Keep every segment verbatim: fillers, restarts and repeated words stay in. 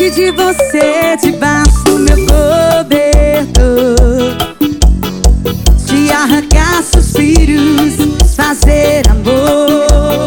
saudade de você debaixo do meu cobertor, de arrancar suspiros, fazer amor.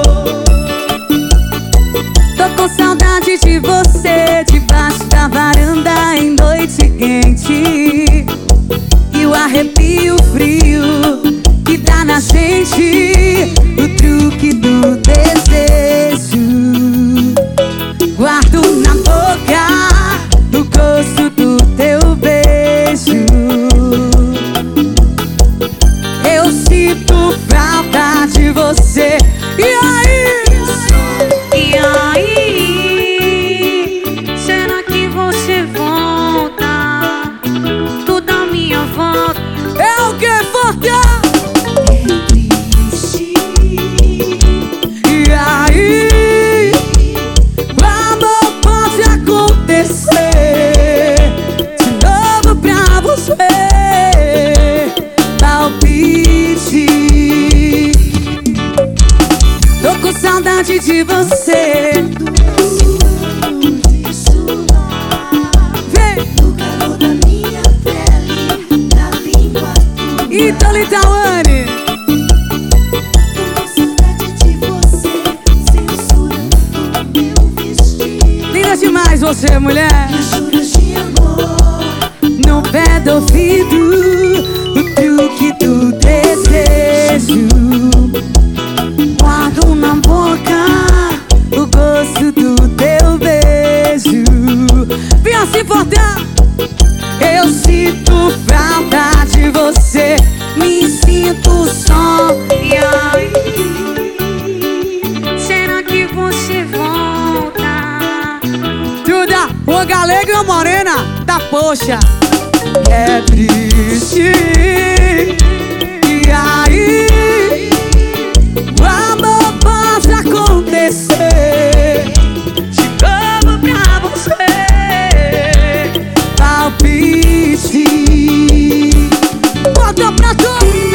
Tô com saudade de você debaixo da varanda em noite quente, e o arrepio frio que dá na gente, o truque do desejo. Guardo na boca o gosto do teu beijo. Eu sinto falta de você. E aí? E aí? Será que você volta? Tu dá minha volta. É o que volta? E aí? O amor pode acontecer de novo pra você. Palpite. Tô com saudade de você. Vem! No calor da minha pele, na língua tua. Italiane! Tô com saudade de você, censurando meu vestido. Linda demais você, mulher! E juros de amor. No pé do ouvido, o truque do desejo. Guardo na boca o gosto do teu beijo. Vem assim, fortão! Eu sinto falta de você, me sinto só. E aí? Será que você volta? Duda, uma galega e uma morena da poxa. É triste. E aí? O amor pode acontecer de novo pra você. Palpite. Bota pra tu.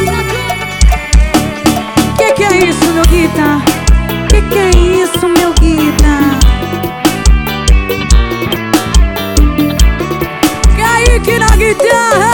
Que que é isso, meu guitar? Que que é isso, meu guitar? Que aí que na guitarra.